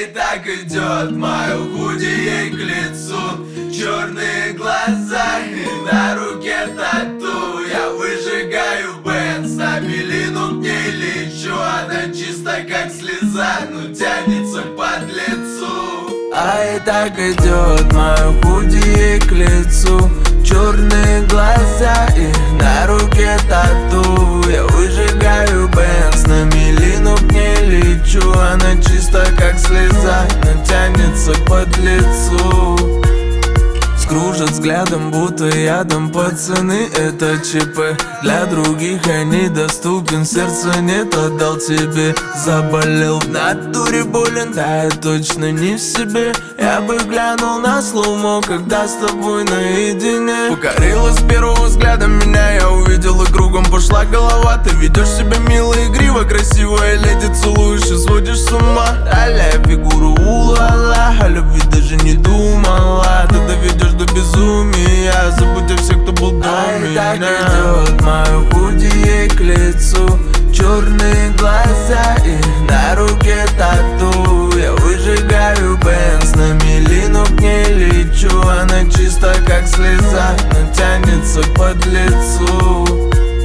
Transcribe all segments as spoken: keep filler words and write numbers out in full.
и так идет мое худи ей к лицу. Черные глаза и на руке тату. Я выжигаю бенз, на милину к ней лечу. Она чисто как слеза, но тянется к подлецу. А и так идет мое худи ей к лицу. Черные глаза и на руке тату. Я выжигаю бенз, на милину к ней лечу. Она чисто как слеза, но тянется к подлецу. Кружат взглядом, будто ядом. Пацаны, это ЧП. Для других я недоступен, сердца нет, отдал тебе. Заболел в натуре, болен, да я точно не в себе. Я бы глянул на слоумо, когда с тобой наедине. Покорила с первого взгляда меня, я увидел и кругом пошла голова. Ты ведешь себя мило, игриво, красивая леди, целуешь и сводишь с ума. Далее фигуру у-ла-ла, о любви даже не думала. Ты доведешь до безумия, забудь о всех, кто был до а меня. И так идет мое худи ей к лицу. Черные глаза и на руке тату. Я выжигаю бенз, на милину к ней лечу. Она чисто как слеза, но тянется к подлецу.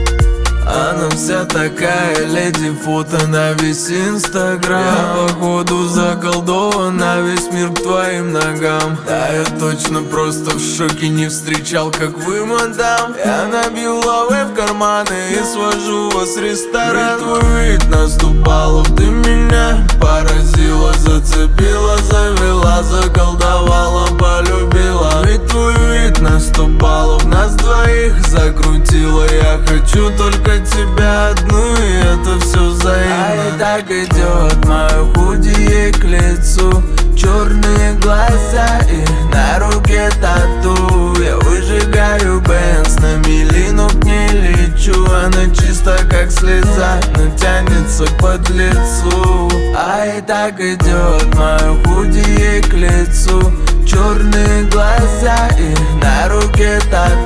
Она вся такая леди, фото на весь инстаграм. Я походу заколдован, на весь мир к твоим ногам. Да, я точно просто в шоке, не встречал, как вы, мадам. Я набью лавы в карманы и свожу вас в ресторан. Ведь твой вид наступал, ты меня поразила, зацепила, завела, заколдовала, полюбила. Ведь твой вид наступал, в нас двоих закрутила. Я хочу только тебя одну, и это все взаимно. А и так идет мое худи ей к лицу. Черные глаза и на руке тату. Я выжигаю бенз, на милину к ней лечу. Она чисто как слеза, но тянется к подлецу. А и так идет мое худи ей к лицу. Черные глаза и на руке тату.